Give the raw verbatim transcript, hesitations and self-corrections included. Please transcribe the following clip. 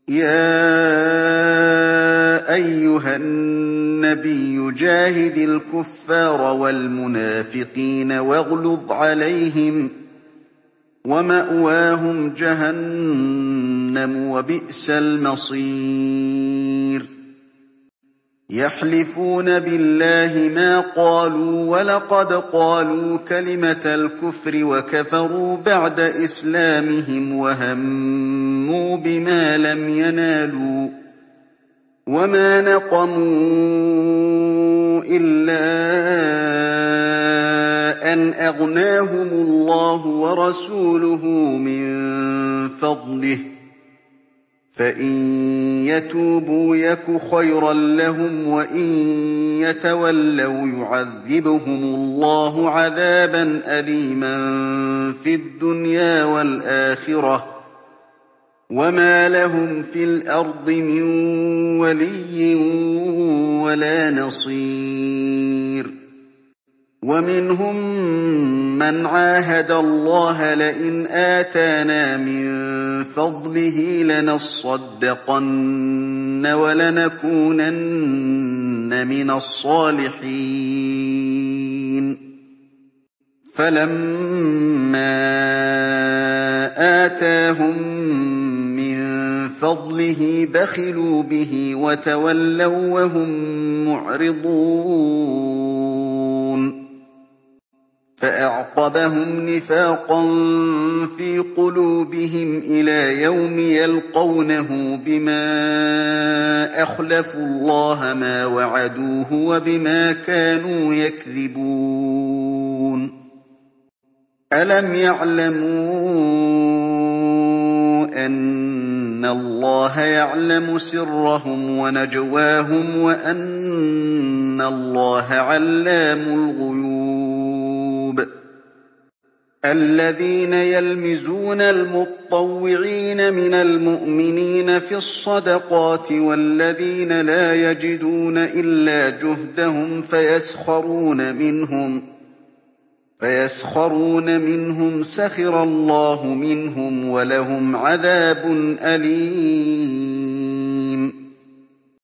يَا أَيُّهَا النَّبِيُّ جَاهِدِ الْكُفَّارَ وَالْمُنَافِقِينَ وَاغْلُظْ عَلَيْهِمْ ۚ وَمَأْوَاهُمْ جَهَنَّمُ ۖ وَبِئْسَ الْمَصِيرُ يَحْلِفُونَ بِاللَّهِ مَا قَالُوا وَلَقَدْ قَالُوا كَلِمَةَ الْكُفْرِ وَكَفَرُوا بَعْدَ إِسْلَامِهِمْ وَهَمُّوا بِمَا لَمْ يَنَالُوا ۚ وَمَا نَقَمُوا إِلَّا أَنْ أَغْنَاهُمُ اللَّهُ وَرَسُولُهُ مِن فَضْلِهِ ۚ فَإِن يَتُوبُوا يَكُ خَيْرًا لَّهُمْ ۖ وَإِن يَتَوَلَّوْا يُعَذِّبْهُمُ اللَّهُ عَذَابًا أَلِيمًا فِي الدُّنْيَا وَالْآخِرَةِ ۚ وَمَا لَهُمْ فِي الْأَرْضِ مِن وَلِيٍّ وَلَا نَصِيرٍ وَمِنْهُم مَّنْ عَاهَدَ اللَّهَ لَئِنْ آتَانَا مِن فَضْلِهِ لَنَصَّدَّقَنَّ وَلَنَكُونَنَّ مِنَ الصَّالِحِينَ فَلَمَّا آتَاهُم مِّن فَضْلِهِ بَخِلُوا بِهِ وَتَوَلَّوا وَّهُم مُّعْرِضُونَ فَأَعْقَبَهُمْ نِفَاقًا فِي قُلُوبِهِمْ إِلَىٰ يَوْمِ يَلْقَوْنَهُ بِمَا أَخْلَفُوا اللَّهَ مَا وَعَدُوهُ وَبِمَا كَانُوا يَكْذِبُونَ أَلَمْ يَعْلَمُوا أَنَّ اللَّهَ يَعْلَمُ سِرَّهُمْ وَنَجْوَاهُمْ وَأَنَّ اللَّهَ عَلَّامُ الْغُيُوبِ الَّذِينَ يَلْمِزُونَ الْمُطَّوِّعِينَ مِنَ الْمُؤْمِنِينَ فِي الصَّدَقَاتِ وَالَّذِينَ لَا يَجِدُونَ إِلَّا جُهْدَهُمْ فَيَسْخَرُونَ مِنْهُمْ فَيَسْخَرُونَ مِنْهُمْ سَخِرَ اللَّهُ مِنْهُمْ وَلَهُمْ عَذَابٌ أَلِيمٌ